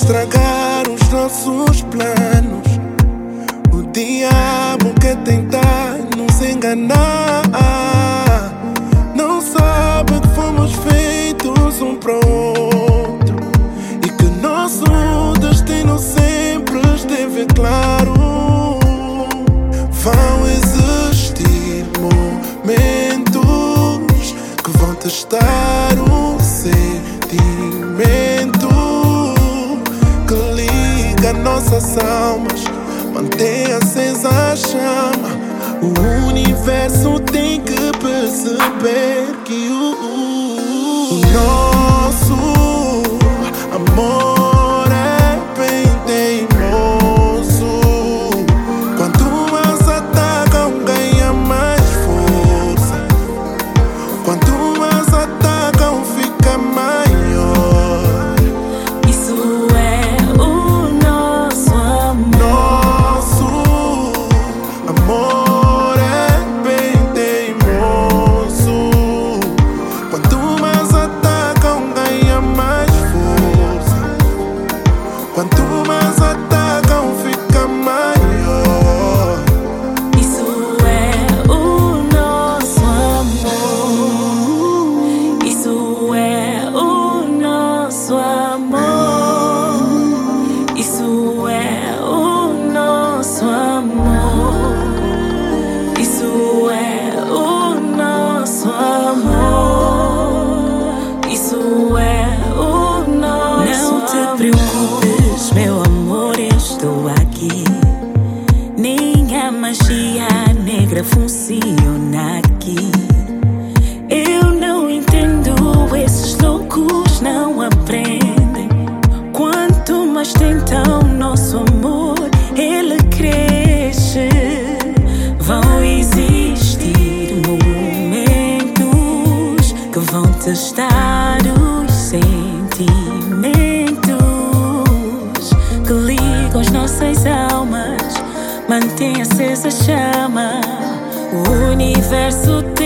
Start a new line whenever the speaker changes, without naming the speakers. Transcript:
estragar os nossos planos. O diabo quer tentar nos enganar. Não sabe que fomos feitos um pro outro e que nosso destino sempre esteve claro. Vão existir momentos que vão testar o sentimento que liga nossas almas, mantém acesa a chama. O universo tem que perceber que o nosso amor é bem teimoso. Quanto mais atacam, ganha mais força. Quanto mais atacam, fica maior.
Isso é o nosso amor.
Nosso amor é bem teimoso. Quanto mais atacam, ganha mais força. Quanto mais atacam, fica maior.
Isso é o nosso amor. Isso é o nosso amor. Isso é o nosso amor. Isso é o nosso amor. Isso é o nosso. Não te preocupes, meu amor, eu estou aqui. Nem a magia negra funciona aqui. Eu não entendo, esses loucos não aprendem. Quanto mais tentam nosso amor, ele cresce. Vão existir momentos que vão testar os sentimentos que ligam as nossas almas, mantém acesa a chama. O universo tem